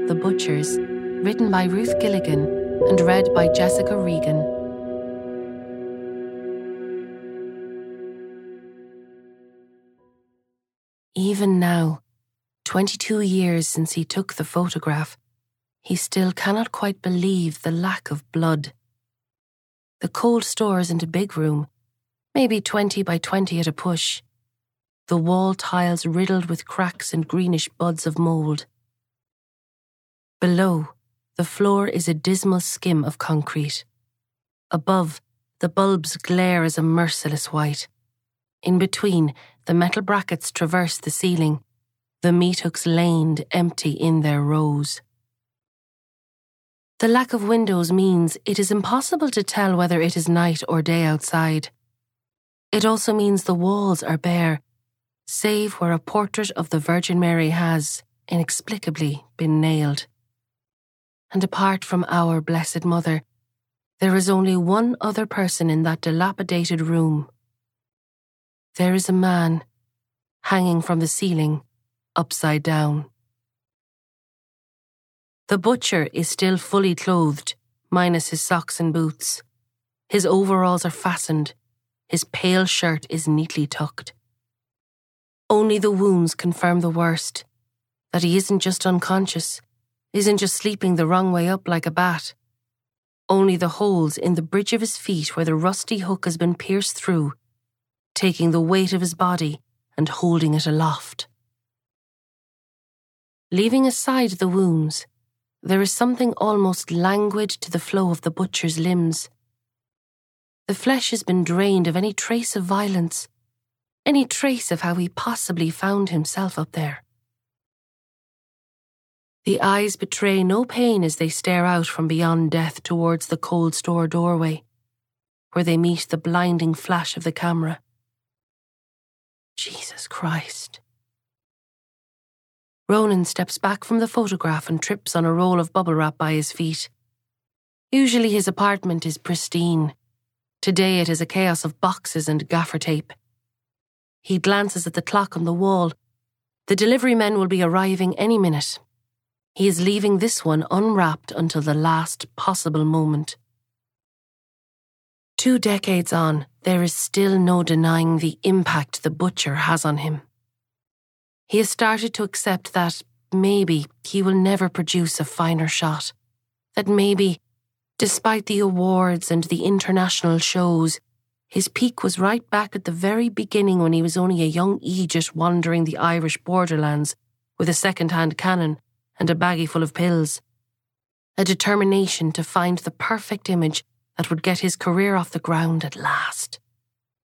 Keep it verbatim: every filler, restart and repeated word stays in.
The Butchers, written by Ruth Gilligan and read by Jessica Regan. Even now, twenty-two years since he took the photograph, he still cannot quite believe the lack of blood. The cold store isn't a big room, maybe twenty by twenty at a push. The wall tiles riddled with cracks and greenish buds of mould. Below, the floor is a dismal skim of concrete. Above, the bulbs glare as a merciless white. In between, the metal brackets traverse the ceiling, the meat hooks laned empty in their rows. The lack of windows means it is impossible to tell whether it is night or day outside. It also means the walls are bare, save where a portrait of the Virgin Mary has, inexplicably, been nailed. And apart from our Blessed Mother, there is only one other person in that dilapidated room. There is a man, hanging from the ceiling, upside down. The butcher is still fully clothed, minus his socks and boots. His overalls are fastened. His pale shirt is neatly tucked. Only the wounds confirm the worst, that he isn't just unconscious, isn't just sleeping the wrong way up like a bat. Only the holes in the bridge of his feet where the rusty hook has been pierced through, taking the weight of his body and holding it aloft. Leaving aside the wounds, there is something almost languid to the flow of the butcher's limbs. The flesh has been drained of any trace of violence, any trace of how he possibly found himself up there. The eyes betray no pain as they stare out from beyond death towards the cold store doorway, where they meet the blinding flash of the camera. Jesus Christ. Ronan steps back from the photograph and trips on a roll of bubble wrap by his feet. Usually his apartment is pristine. Today it is a chaos of boxes and gaffer tape. He glances at the clock on the wall. The delivery men will be arriving any minute. He is leaving this one unwrapped until the last possible moment. Two decades on, there is still no denying the impact the butcher has on him. He has started to accept that maybe he will never produce a finer shot. That maybe, despite the awards and the international shows, his peak was right back at the very beginning when he was only a young Egypt wandering the Irish borderlands with a second-hand cannon and a baggie full of pills. A determination to find the perfect image that would get his career off the ground at last.